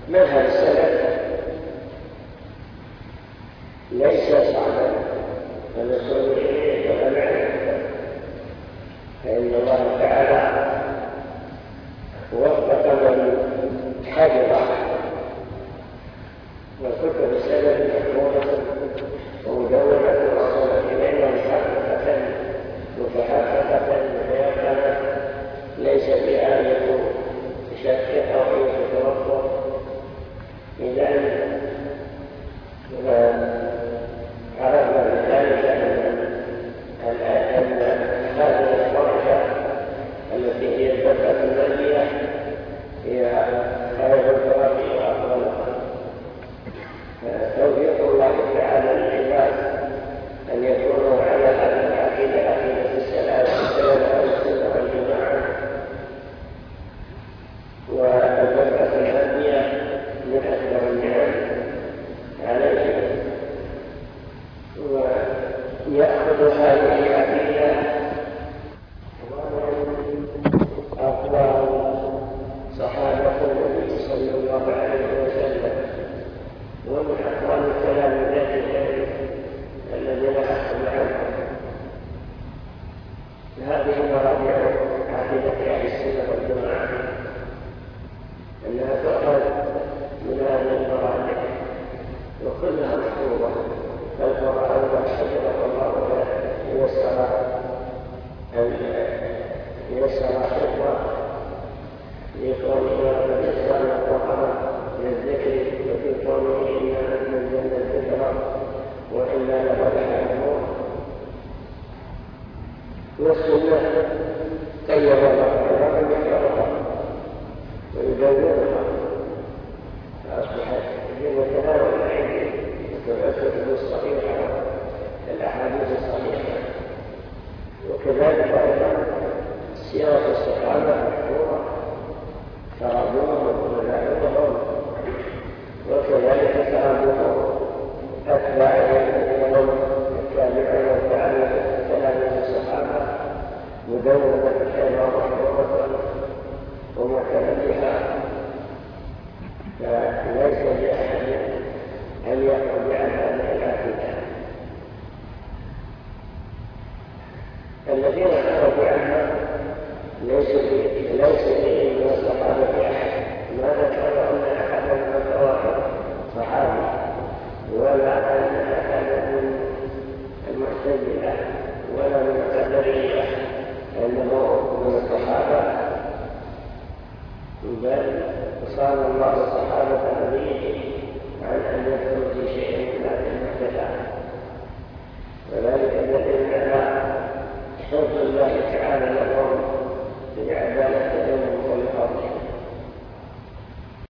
مذهب السلف ليس صعبا الوصول إليه ولا معرفة، فإن الله تعالى وفق من حفظ، وكتب السلف محفوظة ومدونة وصلت إلينا متحققة متيقنة، ليس فيها أي شك أو أي تردد. إذا عرفنا بذلك أن هذه الفرجة التي هي الفترة المالية هي خير الفرج وأفضلها. توفيق الله تعالى للعباد أن يكونوا على هذه العقيدة، عقيدة السلام والسنة والجماعة، والفترة المالية من أكبر النعم عليهم، ويأخذ هذه العقيدة أقوال صحابة النبي صلى الله عليه وسلم، ومن أقوال الكلام الذين أخذوا عنهم. هذه مراجع عقيدة أهل السنة والجماعة، أنها تؤخذ من هذه المراجع وكلها محفوظة. فالقرآن والحجر الله يسر حفظه لكونه قد يسر القرآن للذكر، وفي كونه إنا نزلنا الذكر وإنا له لحافظون. والسنة قيد الله يحفظها ويدونها، فأصبحت بمتناول الأيدي الكتب الصحيحة الأحاديث الصحيحة. وكذلك أيضا سيرة الصحابة مشهورة، ترابوهم ومذاهبهم، وكذلك ترابوهم أتباعهم منهم التابعين والتابعين تلاميذ الصحابة مدونة كثيرة مشهورة ومعتنى بها. فليس لأحد أن يخرج عن هذه العقيدة. الذين خرجوا عنها ليس به من الصحابة أحد، ما ذكر أن أحدا من الظواهر صحابي، ولا أن أحدا من المعتزلة ولا من القدرية أنه من الصحابة، بل صان الله الصحابة